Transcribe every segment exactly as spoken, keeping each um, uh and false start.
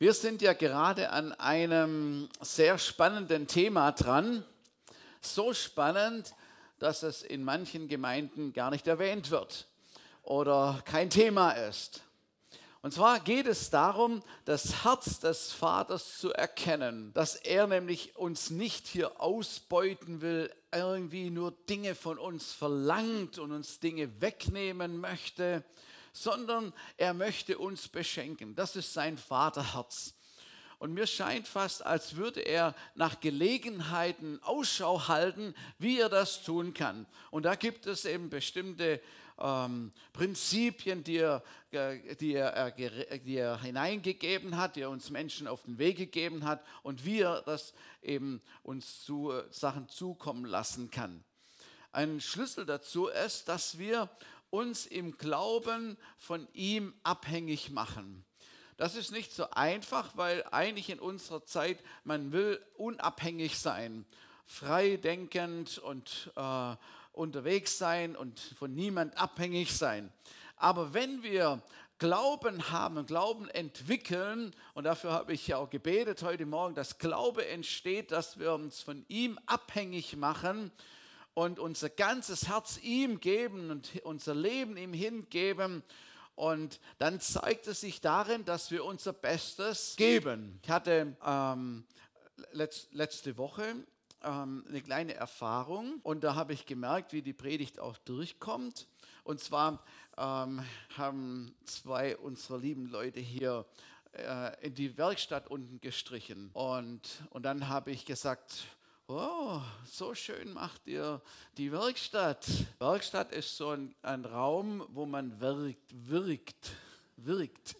Wir sind ja gerade an einem sehr spannenden Thema dran. So spannend, dass es in manchen Gemeinden gar nicht erwähnt wird oder kein Thema ist. Und zwar geht es darum, das Herz des Vaters zu erkennen, dass er nämlich uns nicht hier ausbeuten will, irgendwie nur Dinge von uns verlangt und uns Dinge wegnehmen möchte, sondern er möchte uns beschenken. Das ist sein Vaterherz. Und mir scheint fast, als würde er nach Gelegenheiten Ausschau halten, wie er das tun kann. Und da gibt es eben bestimmte ähm, Prinzipien, die er, die, er, die er hineingegeben hat, die er uns Menschen auf den Weg gegeben hat und wie er das eben uns zu Sachen zukommen lassen kann. Ein Schlüssel dazu ist, dass wir uns im Glauben von ihm abhängig machen. Das ist nicht so einfach, weil eigentlich in unserer Zeit, man will unabhängig sein, frei denkend und äh, unterwegs sein und von niemand abhängig sein. Aber wenn wir Glauben haben und Glauben entwickeln, und dafür habe ich ja auch gebetet heute Morgen, dass Glaube entsteht, dass wir uns von ihm abhängig machen, und unser ganzes Herz ihm geben und unser Leben ihm hingeben. Und dann zeigt es sich darin, dass wir unser Bestes geben. Ich hatte ähm, letzt, letzte Woche ähm, eine kleine Erfahrung und da habe ich gemerkt, wie die Predigt auch durchkommt. Und zwar ähm, haben zwei unserer lieben Leute hier äh, in die Werkstatt unten gestrichen. Und, und dann habe ich gesagt, oh, so schön macht ihr die Werkstatt. Werkstatt ist so ein, ein Raum, wo man wirkt, wirkt, wirkt.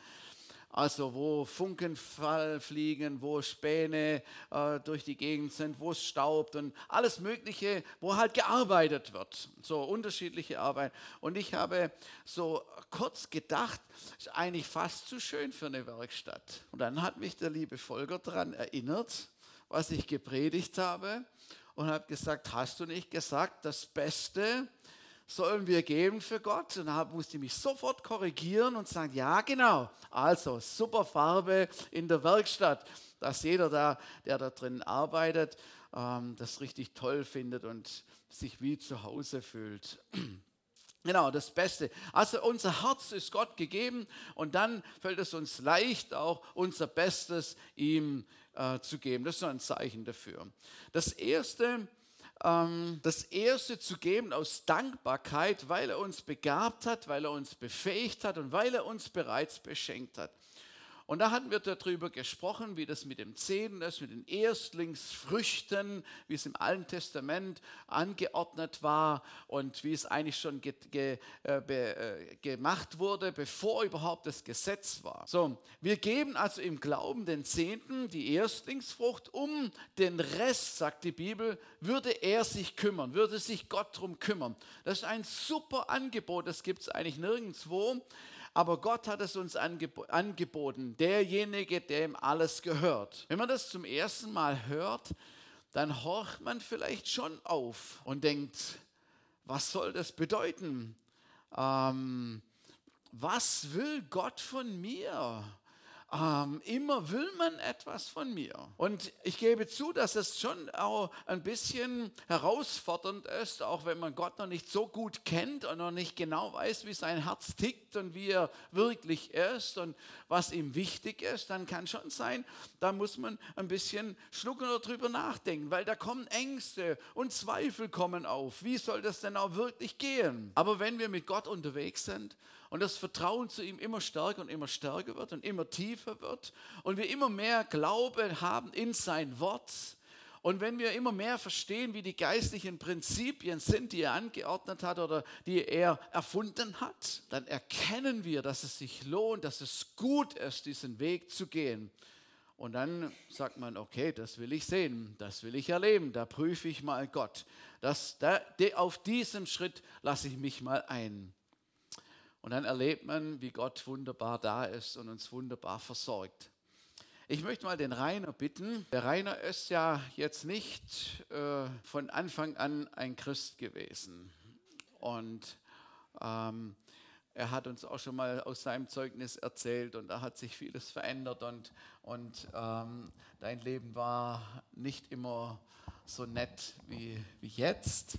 Also wo Funken fliegen, wo Späne äh, durch die Gegend sind, wo es staubt und alles Mögliche, wo halt gearbeitet wird. So unterschiedliche Arbeit. Und ich habe so kurz gedacht, ist eigentlich fast zu schön für eine Werkstatt. Und dann hat mich der liebe Volker daran erinnert, was ich gepredigt habe, und habe gesagt, hast du nicht gesagt, das Beste sollen wir geben für Gott? Und da musste ich mich sofort korrigieren und sagen, ja genau, also super Farbe in der Werkstatt, dass jeder, da, der da drin arbeitet, ähm, das richtig toll findet und sich wie zu Hause fühlt. Genau, das Beste. Also unser Herz ist Gott gegeben und dann fällt es uns leicht, auch unser Bestes ihm äh, zu geben. Das ist so ein Zeichen dafür. Das Erste, ähm, das Erste zu geben aus Dankbarkeit, weil er uns begabt hat, weil er uns befähigt hat und weil er uns bereits beschenkt hat. Und da hatten wir darüber gesprochen, wie das mit dem Zehnten ist, mit den Erstlingsfrüchten, wie es im Alten Testament angeordnet war und wie es eigentlich schon ge, ge, äh, be, äh, gemacht wurde, bevor überhaupt das Gesetz war. So, wir geben also im Glauben den Zehnten, die Erstlingsfrucht, um den Rest, sagt die Bibel, würde er sich kümmern, würde sich Gott darum kümmern. Das ist ein super Angebot, das gibt es eigentlich nirgendwo. Aber Gott hat es uns angeboten, derjenige, dem alles gehört. Wenn man das zum ersten Mal hört, dann horcht man vielleicht schon auf und denkt, was soll das bedeuten? Ähm, was will Gott von mir? Ähm, immer will man etwas von mir. Und ich gebe zu, dass es schon auch ein bisschen herausfordernd ist, auch wenn man Gott noch nicht so gut kennt und noch nicht genau weiß, wie sein Herz tickt und wie er wirklich ist und was ihm wichtig ist, dann kann schon sein, da muss man ein bisschen schlucken oder drüber nachdenken, weil da kommen Ängste und Zweifel kommen auf. Wie soll das denn auch wirklich gehen? Aber wenn wir mit Gott unterwegs sind und das Vertrauen zu ihm immer stärker und immer stärker wird und immer tiefer wird und wir immer mehr Glaube haben in sein Wort und wenn wir immer mehr verstehen, wie die geistlichen Prinzipien sind, die er angeordnet hat oder die er erfunden hat, dann erkennen wir, dass es sich lohnt, dass es gut ist, diesen Weg zu gehen. Und dann sagt man, okay, das will ich sehen, das will ich erleben, da prüfe ich mal Gott. Das, da, de, auf diesen Schritt lasse ich mich mal ein. Und dann erlebt man, wie Gott wunderbar da ist und uns wunderbar versorgt. Ich möchte mal den Rainer bitten. Der Rainer ist ja jetzt nicht äh, von Anfang an ein Christ gewesen. Und ähm, er hat uns auch schon mal aus seinem Zeugnis erzählt und da hat sich vieles verändert und, und ähm, dein Leben war nicht immer so nett wie, wie jetzt.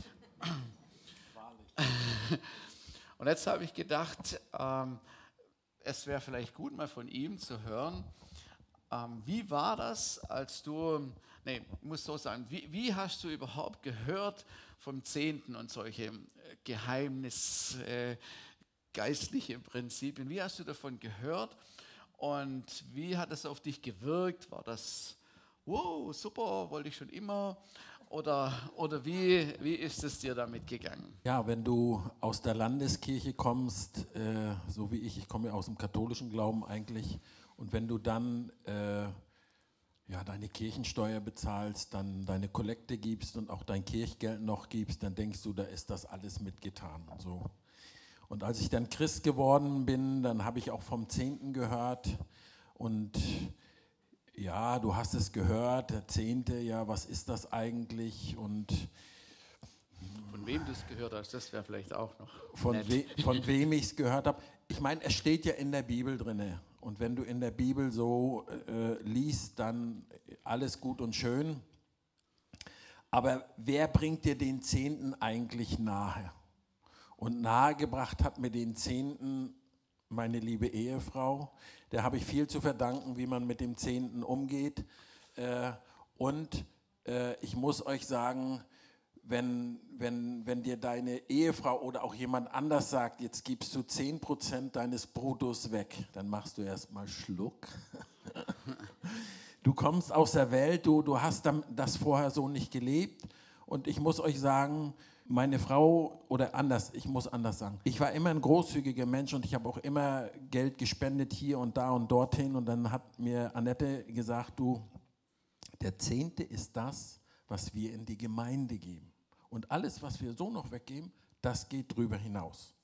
Und jetzt habe ich gedacht, ähm, es wäre vielleicht gut, mal von ihm zu hören, ähm, wie war das, als du, nee, ich muss so sagen, wie, wie hast du überhaupt gehört vom Zehnten und solche äh, Geheimnis, äh, geistliche Prinzipien, wie hast du davon gehört und wie hat es auf dich gewirkt? War das, wow, super, wollte ich schon immer? Oder, oder wie, wie ist es dir damit gegangen? Ja, wenn du aus der Landeskirche kommst, äh, so wie ich, ich komme ja aus dem katholischen Glauben eigentlich, und wenn du dann äh, ja, deine Kirchensteuer bezahlst, dann deine Kollekte gibst und auch dein Kirchgeld noch gibst, dann denkst du, da ist das alles mitgetan. So. Und als ich dann Christ geworden bin, dann habe ich auch vom Zehnten gehört und ja, du hast es gehört, der Zehnte, ja, was ist das eigentlich? Und von wem du es gehört hast, das wäre vielleicht auch noch von, nett. we, von wem ich es gehört habe. Ich meine, es steht ja in der Bibel drin. Und wenn du in der Bibel so äh, liest, dann alles gut und schön. Aber wer bringt dir den Zehnten eigentlich nahe? Und nahegebracht hat mir den Zehnten meine liebe Ehefrau. Der habe ich viel zu verdanken, wie man mit dem Zehnten umgeht. Äh, und äh, ich muss euch sagen, wenn, wenn, wenn dir deine Ehefrau oder auch jemand anders sagt, jetzt gibst du zehn Prozent deines Bruttos weg, dann machst du erstmal Schluck. Du kommst aus der Welt, du, du hast das vorher so nicht gelebt. Und ich muss euch sagen, meine Frau, oder anders, ich muss anders sagen, ich war immer ein großzügiger Mensch und ich habe auch immer Geld gespendet hier und da und dorthin. Und dann hat mir Annette gesagt, du, der Zehnte ist das, was wir in die Gemeinde geben. Und alles, was wir so noch weggeben, das geht drüber hinaus.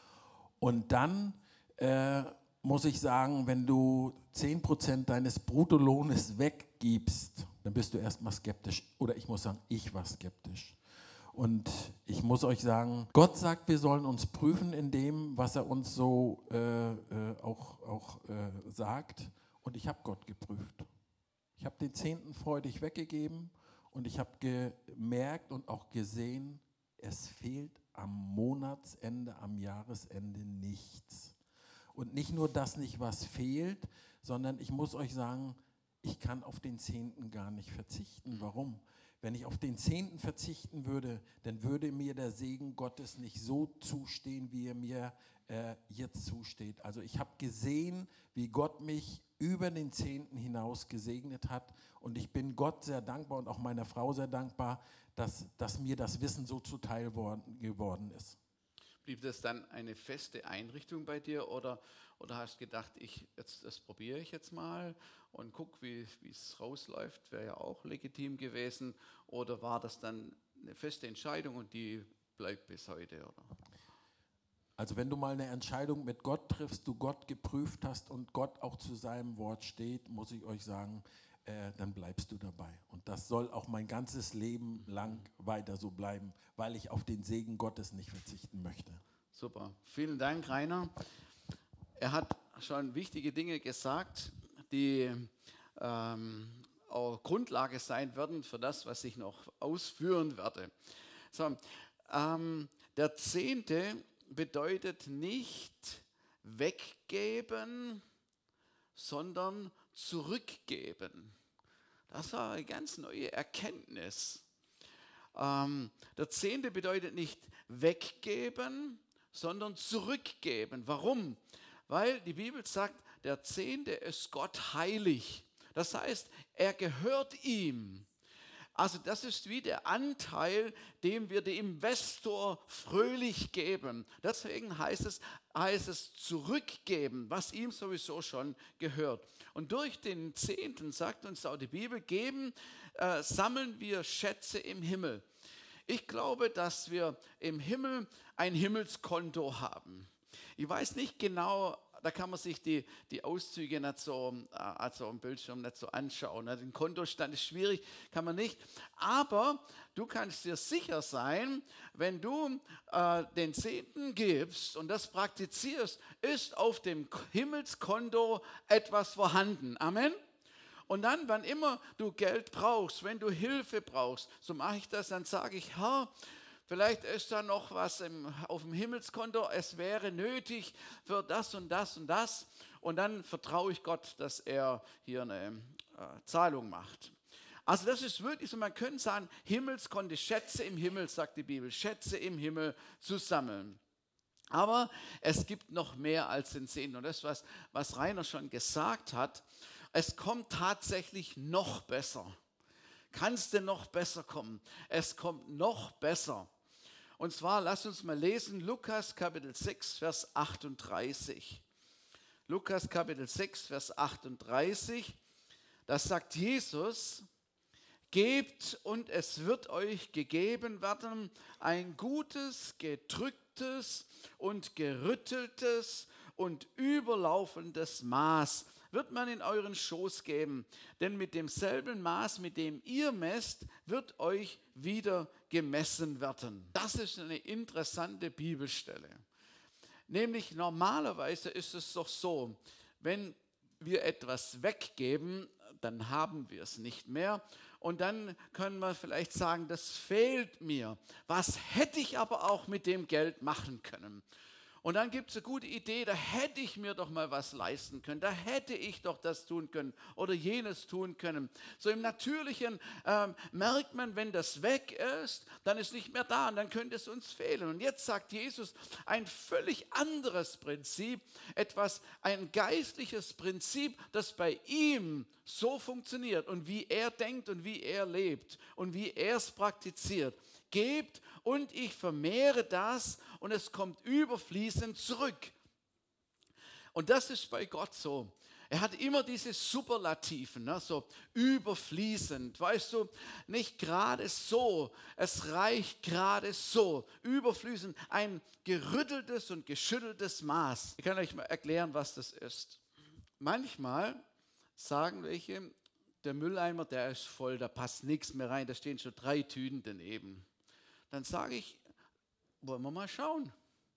Und dann äh, muss ich sagen, wenn du zehn Prozent deines Bruttolohnes weggibst, dann bist du erstmal skeptisch. Oder ich muss sagen, ich war skeptisch. Und ich muss euch sagen, Gott sagt, wir sollen uns prüfen in dem, was er uns so äh, äh, auch, auch äh, sagt. Und ich habe Gott geprüft. Ich habe den Zehnten freudig weggegeben und ich habe gemerkt und auch gesehen, es fehlt am Monatsende, am Jahresende nichts. Und nicht nur, dass nicht was fehlt, sondern ich muss euch sagen, ich kann auf den Zehnten gar nicht verzichten. Warum? Wenn ich auf den Zehnten verzichten würde, dann würde mir der Segen Gottes nicht so zustehen, wie er mir äh, jetzt zusteht. Also ich habe gesehen, wie Gott mich über den Zehnten hinaus gesegnet hat und ich bin Gott sehr dankbar und auch meiner Frau sehr dankbar, dass, dass mir das Wissen so zuteil worden, geworden ist. Blieb das dann eine feste Einrichtung bei dir oder, oder hast du gedacht, ich, jetzt, das probiere ich jetzt mal und guck, wie es rausläuft, wäre ja auch legitim gewesen, oder war das dann eine feste Entscheidung und die bleibt bis heute? Oder? Also wenn du mal eine Entscheidung mit Gott triffst, du Gott geprüft hast und Gott auch zu seinem Wort steht, muss ich euch sagen, äh, dann bleibst du dabei. Und das soll auch mein ganzes Leben lang weiter so bleiben, weil ich auf den Segen Gottes nicht verzichten möchte. Super, vielen Dank, Rainer. Er hat schon wichtige Dinge gesagt, die ähm, auch Grundlage sein werden für das, was ich noch ausführen werde. So, ähm, der Zehnte bedeutet nicht weggeben, sondern zurückgeben. Das war eine ganz neue Erkenntnis. Ähm, der Zehnte bedeutet nicht weggeben, sondern zurückgeben. Warum? Weil die Bibel sagt, der Zehnte ist Gott heilig. Das heißt, er gehört ihm. Also das ist wie der Anteil, den wir dem Investor fröhlich geben. Deswegen heißt es, heißt es zurückgeben, was ihm sowieso schon gehört. Und durch den Zehnten, sagt uns auch die Bibel, geben, äh, sammeln wir Schätze im Himmel. Ich glaube, dass wir im Himmel ein Himmelskonto haben. Ich weiß nicht genau, da kann man sich die, die Auszüge nicht so, also am Bildschirm nicht so anschauen. Den Kontostand ist schwierig, kann man nicht. Aber du kannst dir sicher sein, wenn du äh, den Zehnten gibst und das praktizierst, ist auf dem Himmelskonto etwas vorhanden. Amen. Und dann, wann immer du Geld brauchst, wenn du Hilfe brauchst, so mache ich das, dann sage ich, Herr, vielleicht ist da noch was im, auf dem Himmelskonto, es wäre nötig für das und das und das. Und dann vertraue ich Gott, dass er hier eine äh, Zahlung macht. Also das ist wirklich so, man könnte sagen, Himmelskonto, Schätze im Himmel, sagt die Bibel, Schätze im Himmel zu sammeln. Aber es gibt noch mehr als den Zehnten. Und das, was, was Rainer schon gesagt hat, es kommt tatsächlich noch besser. Kann es denn noch besser kommen? Es kommt noch besser. Und zwar, lasst uns mal lesen, Lukas Kapitel sechs, Vers achtunddreißig. Lukas Kapitel sechs, Vers achtunddreißig, da sagt Jesus, gebt und es wird euch gegeben werden, ein gutes, gedrücktes und gerütteltes und überlaufendes Maß wird man in euren Schoß geben, denn mit demselben Maß, mit dem ihr messt, wird euch wieder gemessen werden. Das ist eine interessante Bibelstelle. Nämlich normalerweise ist es doch so, wenn wir etwas weggeben, dann haben wir es nicht mehr. Und dann können wir vielleicht sagen, das fehlt mir. Was hätte ich aber auch mit dem Geld machen können? Und dann gibt es eine gute Idee, da hätte ich mir doch mal was leisten können, da hätte ich doch das tun können oder jenes tun können. So im Natürlichen ähm, merkt man, wenn das weg ist, dann ist nicht mehr da und dann könnte es uns fehlen. Und jetzt sagt Jesus ein völlig anderes Prinzip, etwas, ein geistliches Prinzip, das bei ihm so funktioniert und wie er denkt und wie er lebt und wie er es praktiziert. Gebt und ich vermehre das und es kommt überfließend zurück. Und das ist bei Gott so. Er hat immer diese Superlativen, ne, so überfließend, weißt du, nicht gerade so, es reicht gerade so, überfließend, ein gerütteltes und geschütteltes Maß. Ich kann euch mal erklären, was das ist. Manchmal sagen welche, der Mülleimer, der ist voll, da passt nichts mehr rein, da stehen schon drei Tüten daneben. Dann sage ich, wollen wir mal schauen,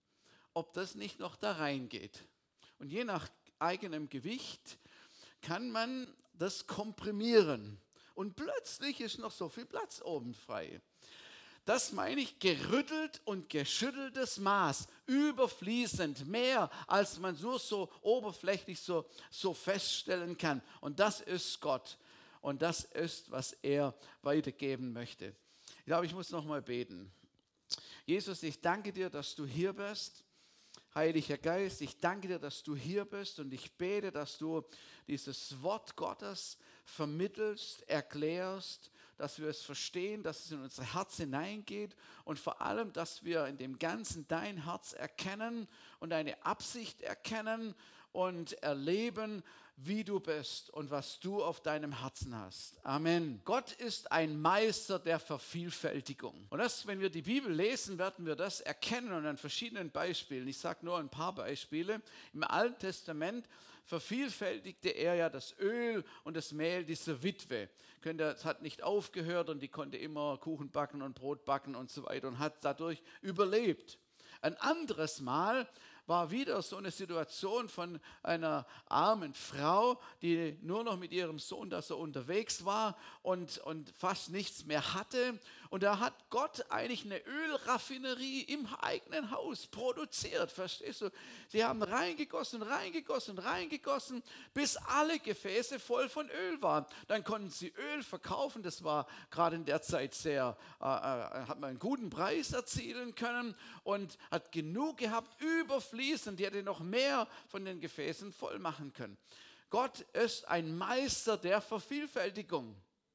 ob das nicht noch da reingeht. Und je nach eigenem Gewicht kann man das komprimieren. Und plötzlich ist noch so viel Platz oben frei. Das meine ich, gerüttelt und geschütteltes Maß, überfließend, mehr als man nur so oberflächlich so, so feststellen kann. Und das ist Gott. Und das ist, was er weitergeben möchte. Ich glaube, ich muss noch mal beten. Jesus, ich danke dir, dass du hier bist. Heiliger Geist, ich danke dir, dass du hier bist und ich bete, dass du dieses Wort Gottes vermittelst, erklärst, dass wir es verstehen, dass es in unser Herz hineingeht und vor allem, dass wir in dem Ganzen dein Herz erkennen und deine Absicht erkennen und erleben, wie du bist und was du auf deinem Herzen hast. Amen. Gott ist ein Meister der Vervielfältigung. Und das, wenn wir die Bibel lesen, werden wir das erkennen und an verschiedenen Beispielen. Ich sage nur ein paar Beispiele. Im Alten Testament vervielfältigte er ja das Öl und das Mehl dieser Witwe. Es hat nicht aufgehört und die konnte immer Kuchen backen und Brot backen und so weiter und hat dadurch überlebt. Ein anderes Mal war wieder so eine Situation von einer armen Frau, die nur noch mit ihrem Sohn da so unterwegs war und, und fast nichts mehr hatte. Und da hat Gott eigentlich eine Ölraffinerie im eigenen Haus produziert, verstehst du? Sie haben reingegossen, reingegossen, reingegossen, bis alle Gefäße voll von Öl waren. Dann konnten sie Öl verkaufen, das war gerade in der Zeit sehr, äh, hat man einen guten Preis erzielen können und hat genug gehabt, überfließend. Die hätte noch mehr von den Gefäßen voll machen können. Gott ist ein Meister der Vervielfältigung.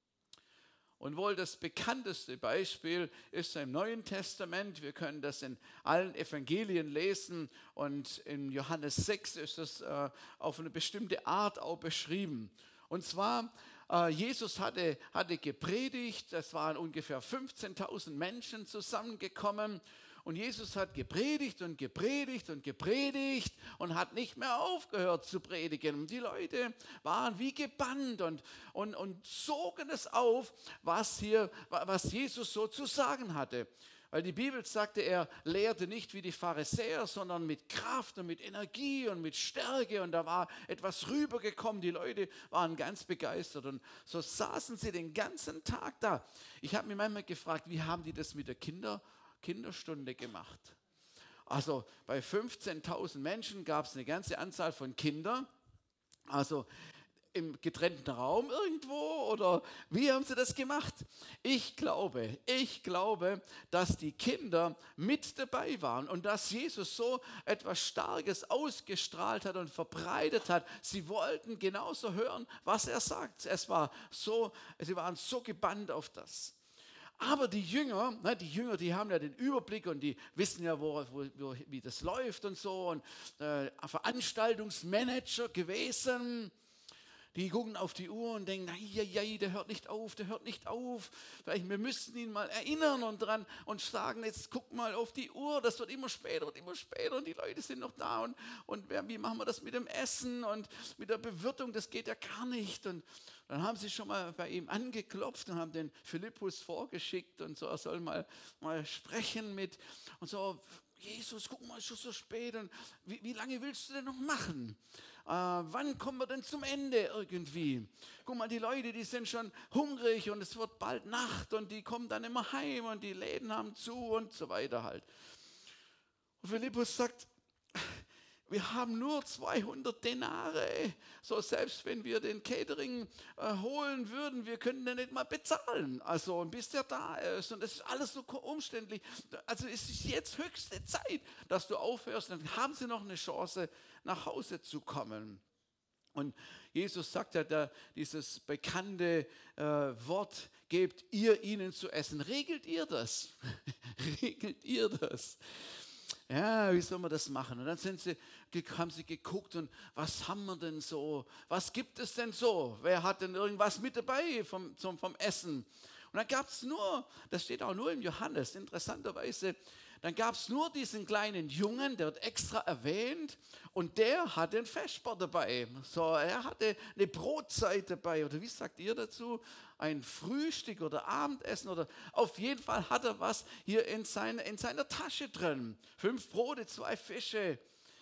Und wohl das bekannteste Beispiel ist im Neuen Testament. Wir können das in allen Evangelien lesen und in Johannes sechs ist das äh, auf eine bestimmte Art auch beschrieben. Und zwar, äh, Jesus hatte, hatte gepredigt, es waren ungefähr fünfzehntausend Menschen zusammengekommen. Und Jesus hat gepredigt und gepredigt und gepredigt und hat nicht mehr aufgehört zu predigen. Und die Leute waren wie gebannt und, und, und zogen es auf, was, hier, was Jesus so zu sagen hatte. Weil die Bibel sagte, er lehrte nicht wie die Pharisäer, sondern mit Kraft und mit Energie und mit Stärke. Und da war etwas rübergekommen. Die Leute waren ganz begeistert. Und so saßen sie den ganzen Tag da. Ich habe mich manchmal gefragt, wie haben die das mit der Kinder, Kinderstunde gemacht? Also bei fünfzehntausend Menschen gab es eine ganze Anzahl von Kindern. Also im getrennten Raum irgendwo oder wie haben sie das gemacht? Ich glaube, ich glaube, dass die Kinder mit dabei waren und dass Jesus so etwas Starkes ausgestrahlt hat und verbreitet hat. Sie wollten genauso hören, was er sagt. Es war so, sie waren so gebannt auf das. Aber die Jünger, ne, die Jünger, die haben ja den Überblick und die wissen ja, wo, wo, wo, wie das läuft und so. Und äh, Veranstaltungsmanager gewesen. Die gucken auf die Uhr und denken, ja, der hört nicht auf, der hört nicht auf. Vielleicht, wir müssten ihn mal erinnern und dran und sagen, jetzt guck mal auf die Uhr, das wird immer später und immer später und die Leute sind noch da. Und, und wie machen wir das mit dem Essen und mit der Bewirtung, das geht ja gar nicht. Und dann haben sie schon mal bei ihm angeklopft und haben den Philippus vorgeschickt und so, er soll mal, mal sprechen mit und so, Jesus, guck mal, es ist schon so spät und wie, wie lange willst du denn noch machen? Äh, wann kommen wir denn zum Ende irgendwie? Guck mal, die Leute, die sind schon hungrig und es wird bald Nacht und die kommen dann immer heim und die Läden haben zu und so weiter halt. Und Philippus sagt, wir haben nur zweihundert Denare. So, selbst wenn wir den Catering äh, holen würden, wir können den nicht mal bezahlen. Also, bis der da ist. Und das ist alles so umständlich. Also, es ist jetzt höchste Zeit, dass du aufhörst. Dann haben sie noch eine Chance, nach Hause zu kommen. Und Jesus sagt ja da dieses bekannte äh, Wort, gebt ihr ihnen zu essen. Regelt ihr das? Regelt ihr das? Ja, wie soll man das machen? Und dann sind sie, haben sie geguckt und was haben wir denn so? Was gibt es denn so? Wer hat denn irgendwas mit dabei vom, zum, vom Essen? Und dann gab es nur, das steht auch nur im Johannes, interessanterweise, dann gab es nur diesen kleinen Jungen, der wird extra erwähnt und der hatte ein Vesper dabei. So, er hatte eine Brotzeit dabei oder wie sagt ihr dazu? Ein Frühstück oder Abendessen oder auf jeden Fall hat er was hier in, seine, in seiner Tasche drin. Fünf Brote, zwei Fische.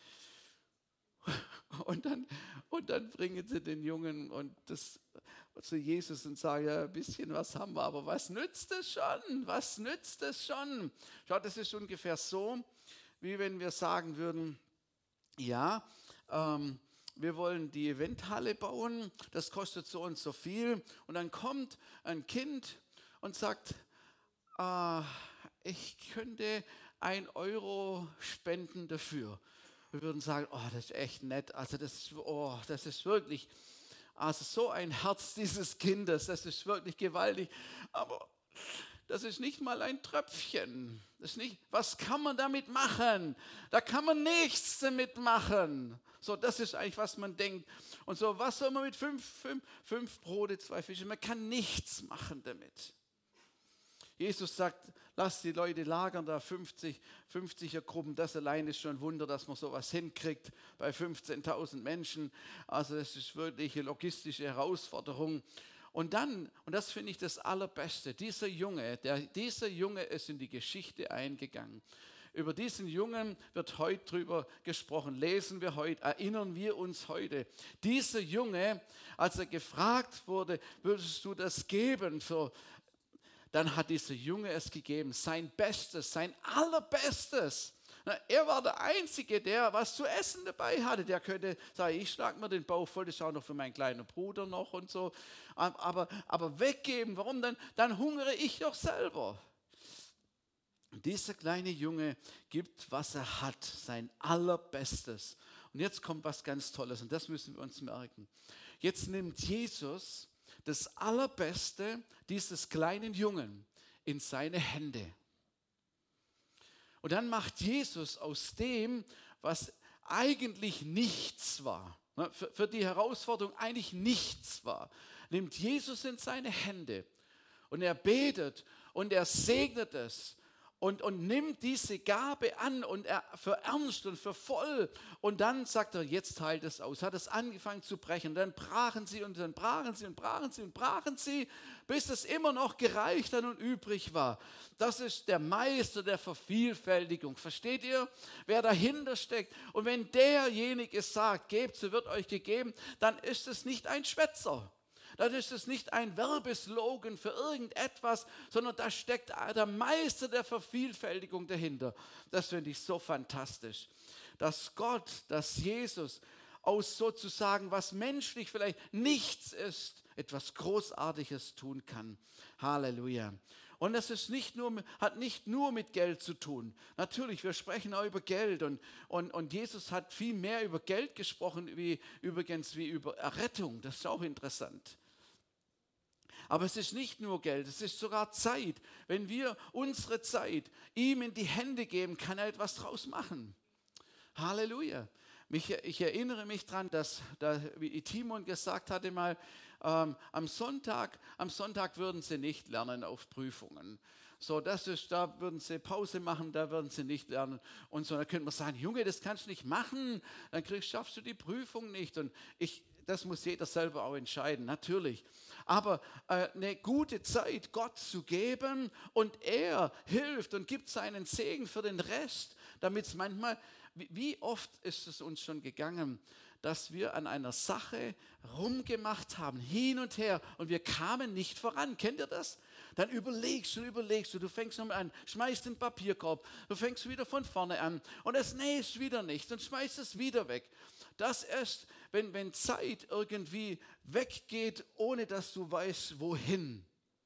Und dann, und dann bringen sie den Jungen und das zu Jesus und sagen, ja, ein bisschen was haben wir, aber was nützt es schon? Was nützt es schon? Schaut, das ist ungefähr so, wie wenn wir sagen würden, ja, ähm, wir wollen die Eventhalle bauen, das kostet so und so viel. Und dann kommt ein Kind und sagt, äh, ich könnte ein Euro spenden dafür. Wir würden sagen, oh, das ist echt nett, also das, oh, das ist wirklich, also so ein Herz dieses Kindes, das ist wirklich gewaltig, aber das ist nicht mal ein Tröpfchen. Das ist nicht, was kann man damit machen? Da kann man nichts damit machen. So, das ist eigentlich, was man denkt. Und so, was soll man mit fünf, fünf, fünf Brote, zwei Fische? Man kann nichts machen damit. Jesus sagt, lass die Leute lagern, da fünfzig, fünfziger Gruppen, das allein ist schon ein Wunder, dass man sowas hinkriegt bei fünfzehntausend Menschen. Also das ist wirklich eine logistische Herausforderung. Und dann, und das finde ich das Allerbeste, dieser Junge, der, dieser Junge ist in die Geschichte eingegangen. Über diesen Jungen wird heute drüber gesprochen, lesen wir heute, erinnern wir uns heute. Dieser Junge, als er gefragt wurde, würdest du das geben für... Dann hat dieser Junge es gegeben, sein Bestes, sein Allerbestes. Er war der Einzige, der was zu essen dabei hatte. Der könnte sagen, ich schlage mir den Bauch voll, das ist auch noch für meinen kleinen Bruder noch und so. Aber, aber weggeben, warum dann? Dann hungere ich doch selber. Und dieser kleine Junge gibt, was er hat, sein Allerbestes. Und jetzt kommt was ganz Tolles und das müssen wir uns merken. Jetzt nimmt Jesus das Allerbeste dieses kleinen Jungen in seine Hände. Und dann macht Jesus aus dem, was eigentlich nichts war, für, für die Herausforderung eigentlich nichts war, nimmt Jesus in seine Hände und er betet und er segnet es und, und nimmt diese Gabe an und er für ernst und für voll. Und dann sagt er, jetzt teilt es aus. Hat es angefangen zu brechen. Dann brachen sie und dann brachen sie und brachen sie und brachen sie, bis es immer noch gereicht hat und übrig war. Das ist der Meister der Vervielfältigung. Versteht ihr, wer dahinter steckt? Und wenn derjenige sagt, gebt, so wird euch gegeben, dann ist es nicht ein Schwätzer. Dann ist es nicht ein Werbeslogan für irgendetwas, sondern da steckt der Meister der Vervielfältigung dahinter. Das finde ich so fantastisch, dass Gott, dass Jesus aus sozusagen, was menschlich vielleicht nichts ist, etwas Großartiges tun kann. Halleluja. Und das ist nicht nur, hat nicht nur mit Geld zu tun. Natürlich, wir sprechen auch über Geld und, und, und Jesus hat viel mehr über Geld gesprochen, wie übrigens wie über Errettung. Das ist auch interessant. Aber es ist nicht nur Geld, es ist sogar Zeit. Wenn wir unsere Zeit ihm in die Hände geben, kann er etwas draus machen. Halleluja. Mich, ich erinnere mich daran, dass, dass wie Timon gesagt hatte mal, ähm, am Sonntag, am Sonntag würden sie nicht lernen auf Prüfungen. So, das ist, da würden sie Pause machen, da würden sie nicht lernen. Und so, dann könnte man sagen, Junge, das kannst du nicht machen, dann kriegst, schaffst du die Prüfung nicht. Und ich, das muss jeder selber auch entscheiden, natürlich. Aber äh, eine gute Zeit Gott zu geben und er hilft und gibt seinen Segen für den Rest, damit es manchmal, wie, wie oft ist es uns schon gegangen, dass wir an einer Sache rumgemacht haben, hin und her und wir kamen nicht voran. Kennt ihr das? Dann überlegst du, überlegst du, du fängst nochmal an, schmeißt den Papierkorb, du fängst wieder von vorne an und es nähst wieder nicht und schmeißt es wieder weg. Das ist, wenn, wenn Zeit irgendwie weggeht, ohne dass du weißt, wohin.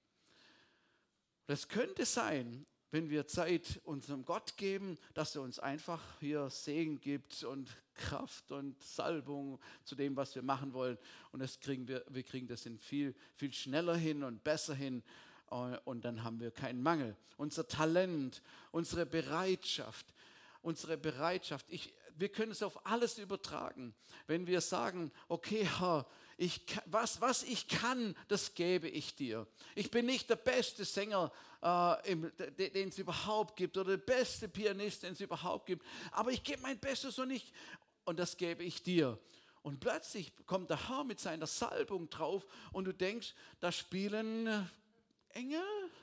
Das könnte sein, wenn wir Zeit unserem Gott geben, dass er uns einfach hier Segen gibt und Kraft und Salbung zu dem, was wir machen wollen. Und das kriegen wir, wir kriegen das in viel, viel schneller hin und besser hin. Und dann haben wir keinen Mangel. Unser Talent, unsere Bereitschaft, unsere Bereitschaft, ich, wir können es auf alles übertragen. Wenn wir sagen, okay, Herr, ich, was, was ich kann, das gebe ich dir. Ich bin nicht der beste Sänger, äh, im, den, den es überhaupt gibt, oder der beste Pianist, den es überhaupt gibt, aber ich gebe mein Bestes und, ich, und das gebe ich dir. Und plötzlich kommt der Herr mit seiner Salbung drauf und du denkst, da spielen Engel,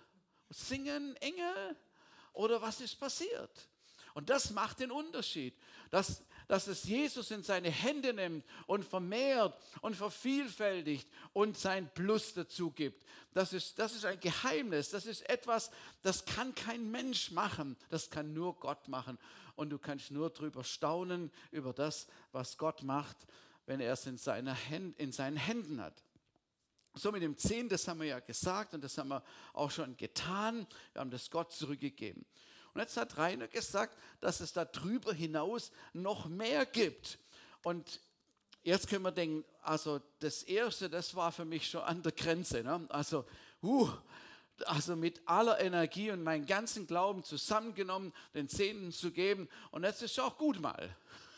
singen Engel oder was ist passiert? Und das macht den Unterschied, dass, dass es Jesus in seine Hände nimmt und vermehrt und vervielfältigt und sein Plus dazu gibt. Das ist, das ist ein Geheimnis, das ist etwas, das kann kein Mensch machen, das kann nur Gott machen. Und du kannst nur drüber staunen, über das, was Gott macht, wenn er es in, seiner Händ, in seinen Händen hat. So mit dem Zehn, das haben wir ja gesagt und das haben wir auch schon getan. Wir haben das Gott zurückgegeben. Und jetzt hat Rainer gesagt, dass es darüber hinaus noch mehr gibt. Und jetzt können wir denken, also das Erste, das war für mich schon an der Grenze. Ne? Also, uh, also mit aller Energie und meinen ganzen Glauben zusammengenommen, den Zehnten zu geben. Und jetzt ist es auch gut mal.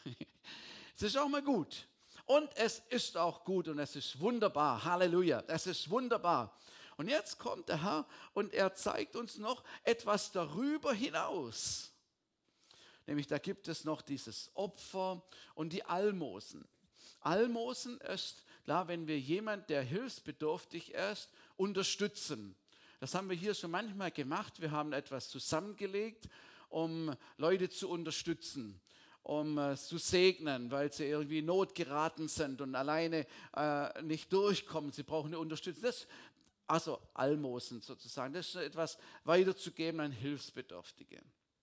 Es ist auch mal gut. Und es ist auch gut und es ist wunderbar. Halleluja, es ist wunderbar. Und jetzt kommt der Herr und er zeigt uns noch etwas darüber hinaus. Nämlich da gibt es noch dieses Opfer und die Almosen. Almosen ist, klar, wenn wir jemanden, der hilfsbedürftig ist, unterstützen. Das haben wir hier schon manchmal gemacht. Wir haben etwas zusammengelegt, um Leute zu unterstützen, um äh, zu segnen, weil sie irgendwie in Not geraten sind und alleine äh, nicht durchkommen. Sie brauchen eine Unterstützung. Das, also Almosen sozusagen, das ist etwas weiterzugeben an Hilfsbedürftige.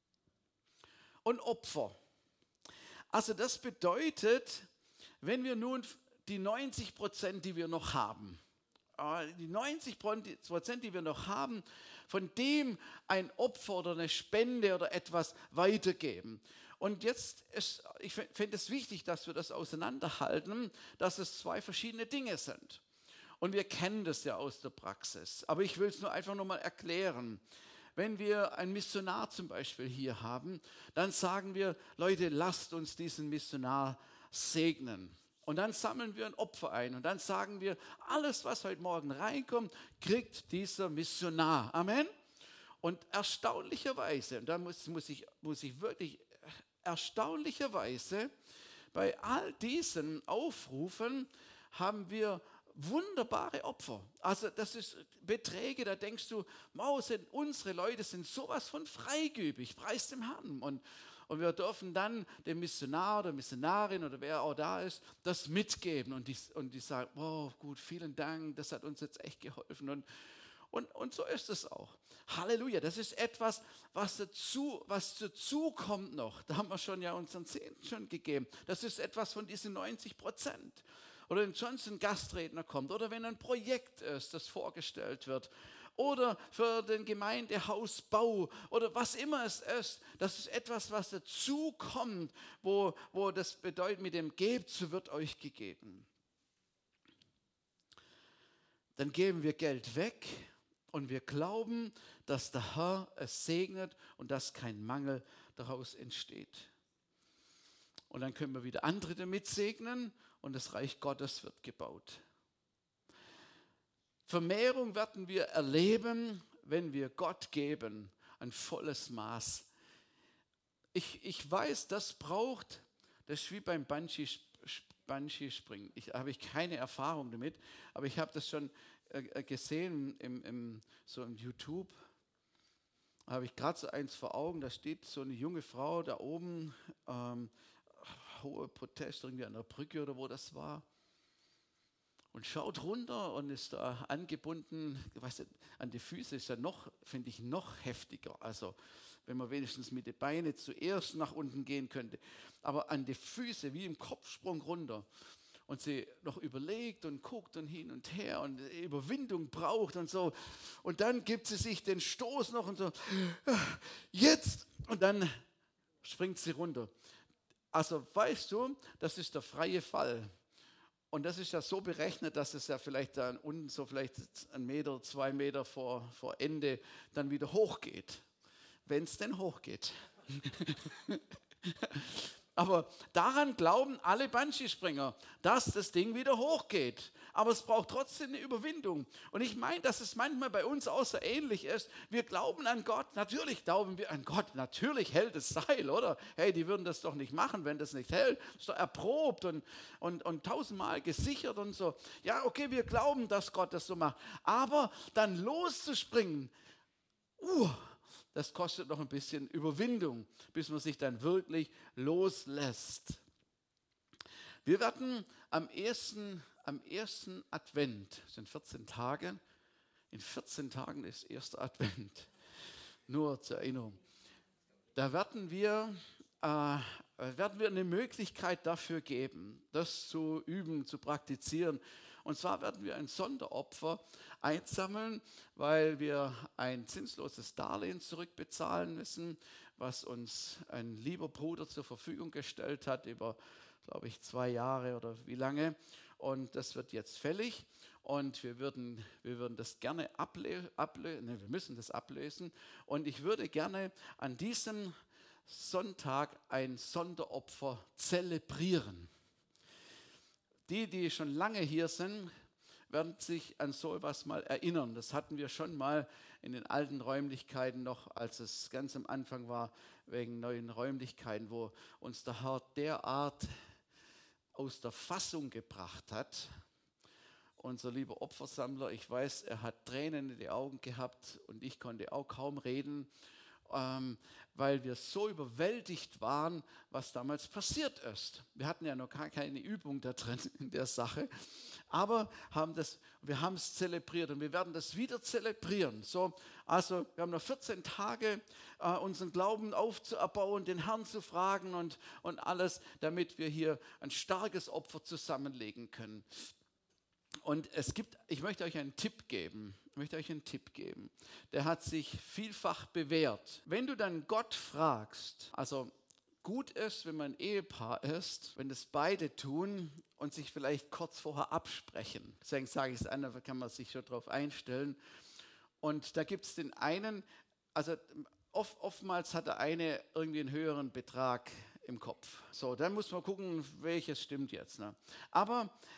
Und Opfer. Also das bedeutet, wenn wir nun die neunzig Prozent, die wir noch haben, die neunzig Prozent, die wir noch haben, von dem ein Opfer oder eine Spende oder etwas weitergeben. Und jetzt ist, ich finde es wichtig, dass wir das auseinanderhalten, dass es zwei verschiedene Dinge sind. Und wir kennen das ja aus der Praxis. Aber ich will es nur einfach nochmal erklären. Wenn wir einen Missionar zum Beispiel hier haben, dann sagen wir, Leute, lasst uns diesen Missionar segnen. Und dann sammeln wir ein Opfer ein. Und dann sagen wir, alles, was heute Morgen reinkommt, kriegt dieser Missionar. Amen. Und erstaunlicherweise, und da muss, muss, ich, muss ich wirklich, erstaunlicherweise, bei all diesen Aufrufen haben wir wunderbare Opfer. Also das ist Beträge, da denkst du, wow, sind, unsere Leute sind sowas von freigebig, preis dem Herrn. Und, und wir dürfen dann dem Missionar oder Missionarin oder wer auch da ist, das mitgeben. Und die, und die sagen, wow, gut, vielen Dank, das hat uns jetzt echt geholfen. Und, und, und so ist es auch. Halleluja, das ist etwas, was dazu, was dazu kommt noch. Da haben wir schon ja unseren Zehnten schon gegeben. Das ist etwas von diesen neunzig Prozent. Oder wenn sonst ein Gastredner kommt oder wenn ein Projekt ist, das vorgestellt wird oder für den Gemeindehausbau oder was immer es ist, das ist etwas, was dazu kommt, wo, wo das bedeutet, mit dem Gebt, so wird euch gegeben. Dann geben wir Geld weg und wir glauben, dass der Herr es segnet und dass kein Mangel daraus entsteht. Und dann können wir wieder andere damit segnen und das Reich Gottes wird gebaut. Vermehrung werden wir erleben, wenn wir Gott geben, ein volles Maß. Ich, ich weiß, das braucht, das ist wie beim Bungee-Springen. Ich habe ich keine Erfahrung damit, aber ich habe das schon äh, gesehen im, im, so im YouTube. Da habe ich gerade so eins vor Augen, da steht so eine junge Frau da oben, ähm, hohe Protest irgendwie an der Brücke oder wo das war und schaut runter und ist da angebunden, weißt du, an die Füße ist ja noch, finde ich, noch heftiger, also wenn man wenigstens mit den Beinen zuerst nach unten gehen könnte, aber an die Füße wie im Kopfsprung runter und sie noch überlegt und guckt und hin und her und Überwindung braucht und so und dann gibt sie sich den Stoß noch und so, jetzt und dann springt sie runter. Also weißt du, das ist der freie Fall. Und das ist ja so berechnet, dass es ja vielleicht dann unten so vielleicht ein Meter, zwei Meter vor, vor Ende dann wieder hochgeht. Wenn es denn hochgeht. Aber daran glauben alle Bungee-Springer, dass das Ding wieder hochgeht. Aber es braucht trotzdem eine Überwindung. Und ich meine, dass es manchmal bei uns auch so ähnlich ist. Wir glauben an Gott. Natürlich glauben wir an Gott. Natürlich hält das Seil, oder? Hey, die würden das doch nicht machen, wenn das nicht hält. Das ist doch erprobt und, und, und tausendmal gesichert und so. Ja, okay, wir glauben, dass Gott das so macht. Aber dann loszuspringen, uh, das kostet noch ein bisschen Überwindung, bis man sich dann wirklich loslässt. Wir werden am ersten, am ersten Advent, das sind vierzehn Tage, in vierzehn Tagen ist erster Advent, nur zur Erinnerung, da werden wir, äh, werden wir eine Möglichkeit dafür geben, das zu üben, zu praktizieren. Und zwar werden wir ein Sonderopfer einsammeln, weil wir ein zinsloses Darlehen zurückbezahlen müssen, was uns ein lieber Bruder zur Verfügung gestellt hat über, glaube ich, zwei Jahre oder wie lange. Und das wird jetzt fällig und wir würden, wir würden das gerne ablösen, ablö- ne, wir müssen das ablösen. Und ich würde gerne an diesem Sonntag ein Sonderopfer zelebrieren. Die, die schon lange hier sind, werden sich an so etwas mal erinnern. Das hatten wir schon mal in den alten Räumlichkeiten noch, als es ganz am Anfang war, wegen neuen Räumlichkeiten, wo uns der Herr derart aus der Fassung gebracht hat. Unser lieber Opfersammler, ich weiß, er hat Tränen in die Augen gehabt und ich konnte auch kaum reden, Ähm, weil wir so überwältigt waren, was damals passiert ist. Wir hatten ja noch gar keine Übung da drin in der Sache, aber haben das, wir haben es zelebriert und wir werden das wieder zelebrieren. So, also wir haben noch vierzehn Tage, äh, unseren Glauben aufzubauen, den Herrn zu fragen und, und alles, damit wir hier ein starkes Opfer zusammenlegen können. Und es gibt, ich möchte euch einen Tipp geben, ich möchte euch einen Tipp geben, der hat sich vielfach bewährt. Wenn du dann Gott fragst, also gut ist, wenn man ein Ehepaar ist, wenn das beide tun und sich vielleicht kurz vorher absprechen. Deswegen sage ich es an, da kann man sich schon drauf einstellen. Und da gibt es den einen, also oft, oftmals hat der eine irgendwie einen höheren Betrag im Kopf. So, dann muss man gucken, welches stimmt jetzt. Ne? Aber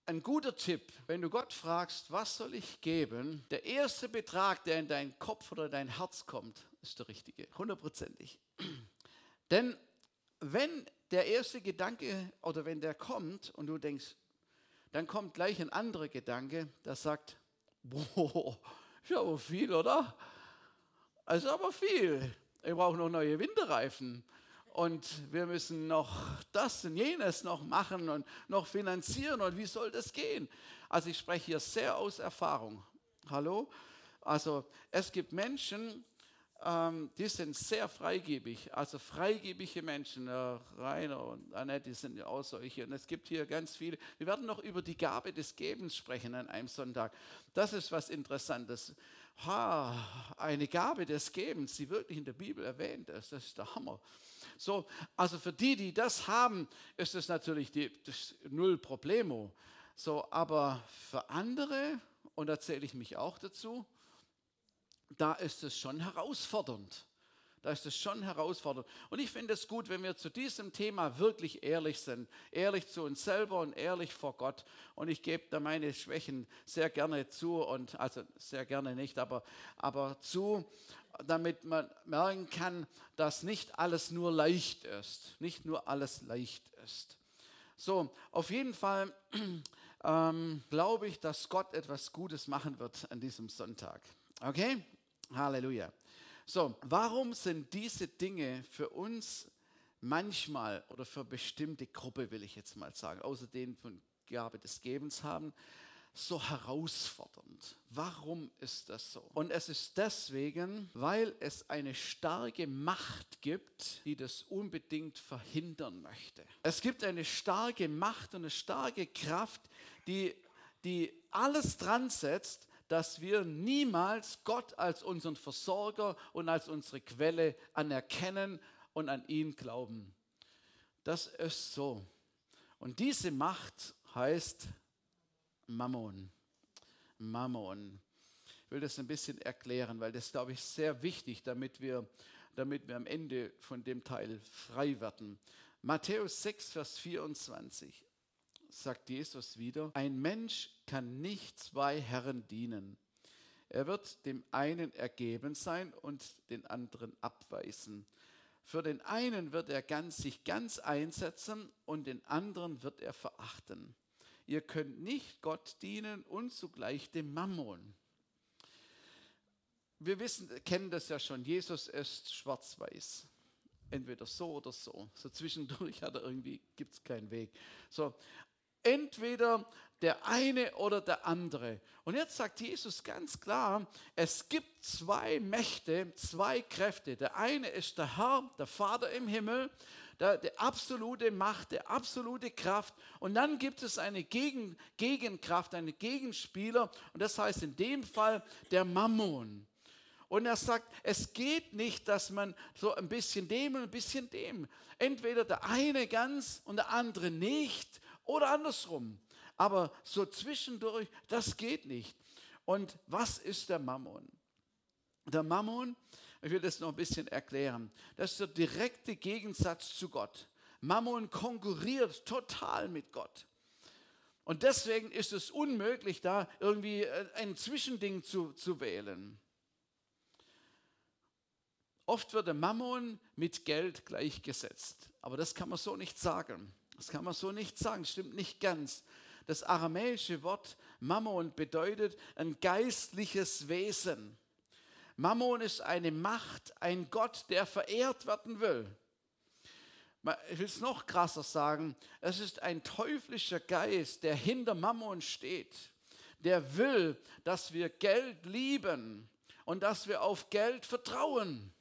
ein guter Tipp, wenn du Gott fragst, was soll ich geben, der erste Betrag, der in deinen Kopf oder dein Herz kommt, ist der richtige, hundertprozentig. Denn wenn der erste Gedanke oder wenn der kommt und du denkst, dann kommt gleich ein anderer Gedanke, der sagt, boah, ist aber viel, oder? Also aber viel. Ich brauche noch neue Winterreifen. Und wir müssen noch das und jenes noch machen und noch finanzieren. Und wie soll das gehen? Also ich spreche hier sehr aus Erfahrung. Hallo? Also es gibt Menschen, ähm, die sind sehr freigebig. Also freigebige Menschen, äh, Rainer und Annette, die sind ja auch solche. Und es gibt hier ganz viele. Wir werden noch über die Gabe des Gebens sprechen an einem Sonntag. Das ist was Interessantes. Ha, eine Gabe des Gebens, die wirklich in der Bibel erwähnt ist, das ist der Hammer. So, also für die, die das haben, ist es natürlich die, das null Problemo. So, aber für andere, und da zähle ich mich auch dazu, da ist es schon herausfordernd. Da ist es schon herausfordernd. Und ich finde es gut, wenn wir zu diesem Thema wirklich ehrlich sind. Ehrlich zu uns selber und ehrlich vor Gott. Und ich gebe da meine Schwächen sehr gerne zu. Und also sehr gerne nicht, aber, aber zu, damit man merken kann, dass nicht alles nur leicht ist. Nicht nur alles leicht ist. So, auf jeden Fall ähm, glaube ich, dass Gott etwas Gutes machen wird an diesem Sonntag. Okay? Halleluja. So, warum sind diese Dinge für uns manchmal oder für bestimmte Gruppe, will ich jetzt mal sagen, außer denen von Gabe des Gebens haben, so herausfordernd? Warum ist das so? Und es ist deswegen, weil es eine starke Macht gibt, die das unbedingt verhindern möchte. Es gibt eine starke Macht und eine starke Kraft, die, die alles dran setzt, dass wir niemals Gott als unseren Versorger und als unsere Quelle anerkennen und an ihn glauben. Das ist so. Und diese Macht heißt Mammon. Mammon. Ich will das ein bisschen erklären, weil das, glaube ich, sehr wichtig, damit wir, damit wir am Ende von dem Teil frei werden. Matthäus sechs, Vers vierundzwanzig. Sagt Jesus wieder, ein Mensch kann nicht zwei Herren dienen. Er wird dem einen ergeben sein und den anderen abweisen. Für den einen wird er ganz, sich ganz einsetzen und den anderen wird er verachten. Ihr könnt nicht Gott dienen und zugleich dem Mammon. Wir wissen, kennen das ja schon, Jesus ist schwarz-weiß. Entweder so oder so. So zwischendurch hat er irgendwie, gibt es keinen Weg. So, entweder der eine oder der andere. Und jetzt sagt Jesus ganz klar, es gibt zwei Mächte, zwei Kräfte. Der eine ist der Herr, der Vater im Himmel, der, der absolute Macht, der absolute Kraft. Und dann gibt es eine Gegen, Gegenkraft, einen Gegenspieler. Und das heißt in dem Fall der Mammon. Und er sagt, es geht nicht, dass man so ein bisschen dem und ein bisschen dem. Entweder der eine ganz und der andere nicht oder andersrum. Aber so zwischendurch, das geht nicht. Und was ist der Mammon? Der Mammon, ich will das noch ein bisschen erklären, das ist der direkte Gegensatz zu Gott. Mammon konkurriert total mit Gott. Und deswegen ist es unmöglich, da irgendwie ein Zwischending zu, zu wählen. Oft wird der Mammon mit Geld gleichgesetzt. Aber das kann man so nicht sagen. Das kann man so nicht sagen, stimmt nicht ganz. Das aramäische Wort Mammon bedeutet ein geistliches Wesen. Mammon ist eine Macht, ein Gott, der verehrt werden will. Ich will es noch krasser sagen, es ist ein teuflischer Geist, der hinter Mammon steht. Der will, dass wir Geld lieben und dass wir auf Geld vertrauen.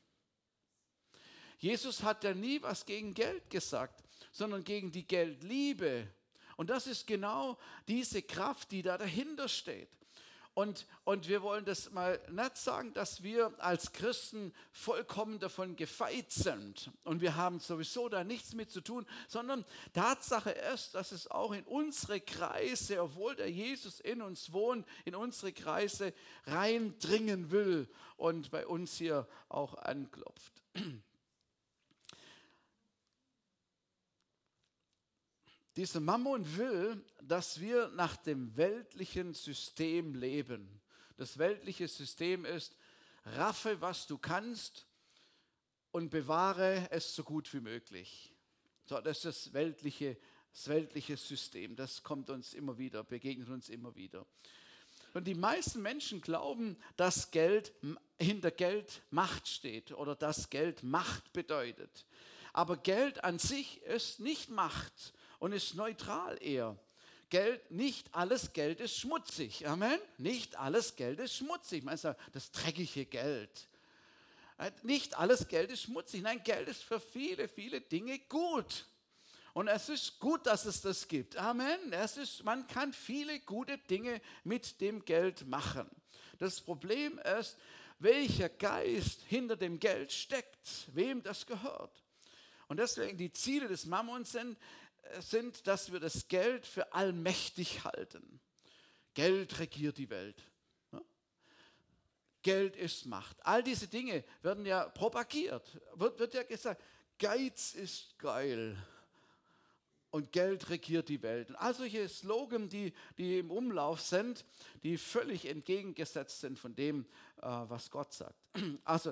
Jesus hat ja nie was gegen Geld gesagt, sondern gegen die Geldliebe. Und das ist genau diese Kraft, die da dahinter steht. Und, und wir wollen das mal nicht sagen, dass wir als Christen vollkommen davon gefeit sind. Und wir haben sowieso da nichts mit zu tun, sondern Tatsache ist, dass es auch in unsere Kreise, obwohl der Jesus in uns wohnt, in unsere Kreise reindringen will und bei uns hier auch anklopft. Dieser Mammon will, dass wir nach dem weltlichen System leben. Das weltliche System ist, raffe, was du kannst und bewahre es so gut wie möglich. So, das ist das weltliche, das weltliche System. Das kommt uns immer wieder, begegnet uns immer wieder. Und die meisten Menschen glauben, dass Geld, hinter Geld Macht steht oder dass Geld Macht bedeutet. Aber Geld an sich ist nicht Macht und ist neutral eher. Geld, nicht alles Geld ist schmutzig. Amen? Nicht alles Geld ist schmutzig. Man sagt, das dreckige Geld. Nicht alles Geld ist schmutzig. Nein, Geld ist für viele, viele Dinge gut. Und es ist gut, dass es das gibt. Amen. Es ist, man kann viele gute Dinge mit dem Geld machen. Das Problem ist, welcher Geist hinter dem Geld steckt, wem das gehört. Und deswegen die Ziele des Mammons sind, sind, dass wir das Geld für allmächtig halten. Geld regiert die Welt. Geld ist Macht. All diese Dinge werden ja propagiert. Wird, wird ja gesagt, Geiz ist geil. Und Geld regiert die Welt. Und all solche Slogans, die, die im Umlauf sind, die völlig entgegengesetzt sind von dem, äh, was Gott sagt. Also,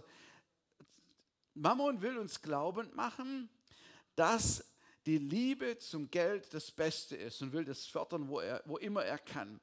Mammon will uns glaubend machen, dass die Liebe zum Geld das Beste ist und will das fördern, wo, er, wo immer er kann.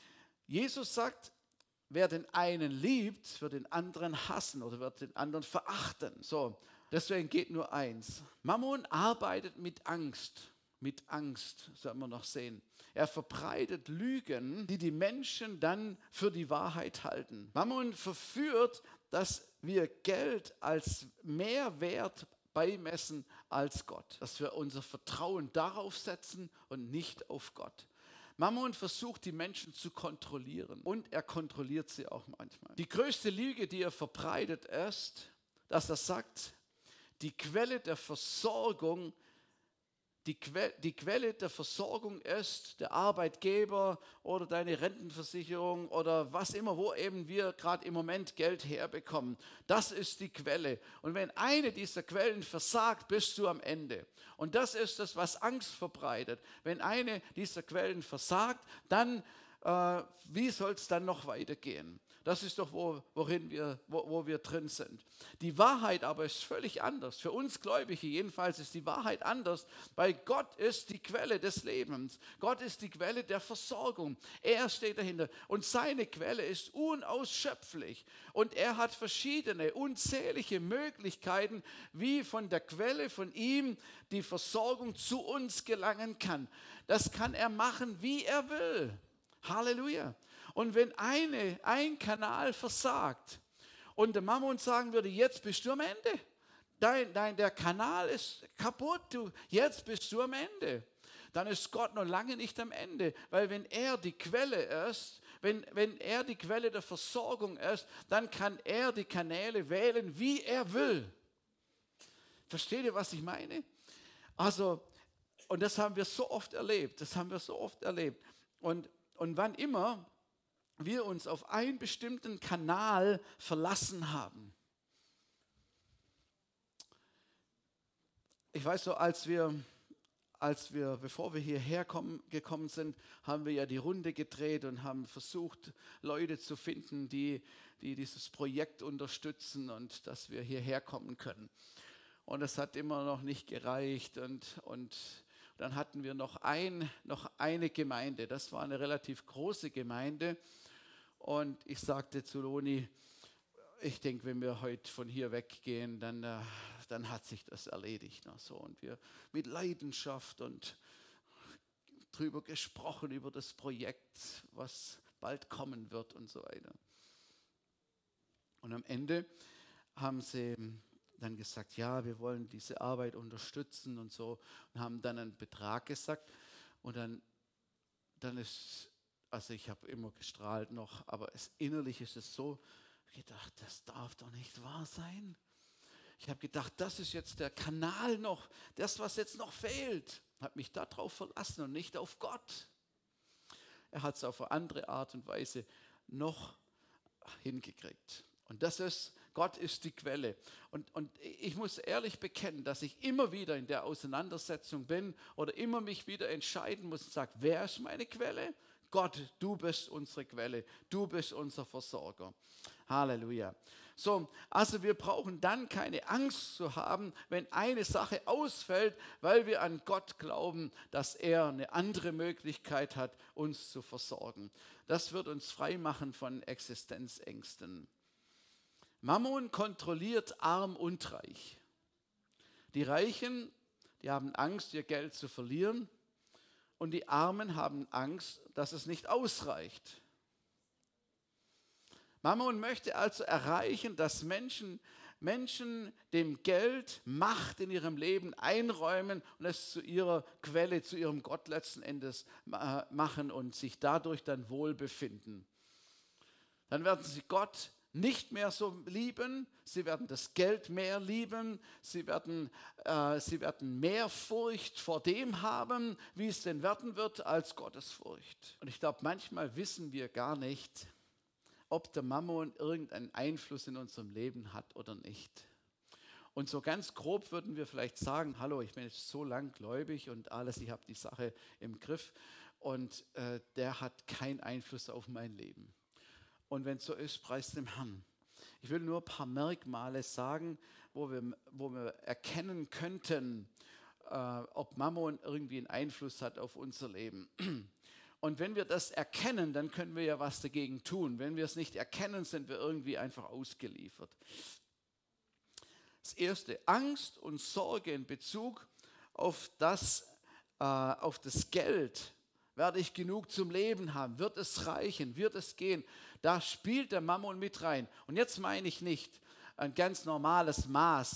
Jesus sagt, wer den einen liebt, wird den anderen hassen oder wird den anderen verachten. So, deswegen geht nur eins. Mammon arbeitet mit Angst. Mit Angst, soll man noch sehen. Er verbreitet Lügen, die die Menschen dann für die Wahrheit halten. Mammon verführt, dass wir Geld als mehr Wert beimessen als Gott. Dass wir unser Vertrauen darauf setzen und nicht auf Gott. Mammon versucht, die Menschen zu kontrollieren. Und er kontrolliert sie auch manchmal. Die größte Lüge, die er verbreitet, ist, dass er sagt, die Quelle der Versorgung Die, que- die Quelle der Versorgung ist der Arbeitgeber oder deine Rentenversicherung oder was immer, wo eben wir gerade im Moment Geld herbekommen. Das ist die Quelle. Und wenn eine dieser Quellen versagt, bist du am Ende. Und das ist das, was Angst verbreitet. Wenn eine dieser Quellen versagt, dann, äh, wie soll es dann noch weitergehen? Das ist doch, wo, worin wir, wo, wo wir drin sind. Die Wahrheit aber ist völlig anders. Für uns Gläubige jedenfalls ist die Wahrheit anders, weil Gott ist die Quelle des Lebens. Gott ist die Quelle der Versorgung. Er steht dahinter und seine Quelle ist unausschöpflich. Und er hat verschiedene, unzählige Möglichkeiten, wie von der Quelle von ihm die Versorgung zu uns gelangen kann. Das kann er machen, wie er will. Halleluja. Und wenn eine, ein Kanal versagt und der Mammon sagen würde, jetzt bist du am Ende, dein, dein, der Kanal ist kaputt, du, jetzt bist du am Ende, dann ist Gott noch lange nicht am Ende, weil wenn er die Quelle ist, wenn, wenn er die Quelle der Versorgung ist, dann kann er die Kanäle wählen, wie er will. Versteht ihr, was ich meine? Also, und das haben wir so oft erlebt, das haben wir so oft erlebt. Und, und wann immer wir uns auf einen bestimmten Kanal verlassen haben. Ich weiß so, als wir, als wir, bevor wir hierher kommen, gekommen sind, haben wir ja die Runde gedreht und haben versucht, Leute zu finden, die, die dieses Projekt unterstützen und dass wir hierher kommen können. Und es hat immer noch nicht gereicht und, und dann hatten wir noch, ein, noch eine Gemeinde. Das war eine relativ große Gemeinde. Und ich sagte zu Loni, ich denke, wenn wir heute von hier weggehen, dann, äh, dann hat sich das erledigt. Ne? So, und wir mit Leidenschaft und drüber gesprochen, über das Projekt, was bald kommen wird und so weiter. Und am Ende haben sie dann gesagt, ja, wir wollen diese Arbeit unterstützen und so. Und haben dann einen Betrag gesagt. Und dann, dann ist... Also ich habe immer gestrahlt noch, aber es, innerlich ist es so, gedacht, das darf doch nicht wahr sein. Ich habe gedacht, das ist jetzt der Kanal noch, das, was jetzt noch fehlt. Habe mich darauf verlassen und nicht auf Gott. Er hat es auf eine andere Art und Weise noch hingekriegt. Und das ist Gott ist die Quelle. Und, und ich muss ehrlich bekennen, dass ich immer wieder in der Auseinandersetzung bin oder immer mich wieder entscheiden muss und sage, wer ist meine Quelle? Gott, du bist unsere Quelle, du bist unser Versorger. Halleluja. So, also wir brauchen dann keine Angst zu haben, wenn eine Sache ausfällt, weil wir an Gott glauben, dass er eine andere Möglichkeit hat, uns zu versorgen. Das wird uns frei machen von Existenzängsten. Mammon kontrolliert arm und reich. Die Reichen, die haben Angst, ihr Geld zu verlieren. Und die Armen haben Angst, dass es nicht ausreicht. Mammon möchte also erreichen, dass Menschen, Menschen dem Geld Macht in ihrem Leben einräumen und es zu ihrer Quelle, zu ihrem Gott letzten Endes machen und sich dadurch dann wohl befinden. Dann werden sie Gott nicht mehr so lieben, sie werden das Geld mehr lieben, sie werden, äh, sie werden mehr Furcht vor dem haben, wie es denn werden wird, als Gottesfurcht. Und ich glaube, manchmal wissen wir gar nicht, ob der Mammon irgendeinen Einfluss in unserem Leben hat oder nicht. Und so ganz grob würden wir vielleicht sagen, hallo, ich bin jetzt so lang gläubig und alles, ich habe die Sache im Griff und äh, der hat keinen Einfluss auf mein Leben. Und wenn es so ist, preis dem Herrn. Ich will nur ein paar Merkmale sagen, wo wir, wo wir erkennen könnten, äh, ob Mammon irgendwie einen Einfluss hat auf unser Leben. Und wenn wir das erkennen, dann können wir ja was dagegen tun. Wenn wir es nicht erkennen, sind wir irgendwie einfach ausgeliefert. Das erste, Angst und Sorge in Bezug auf das, äh, auf das Geld. Werde ich genug zum Leben haben? Wird es reichen? Wird es gehen? Da spielt der Mammon mit rein. Und jetzt meine ich nicht ein ganz normales Maß,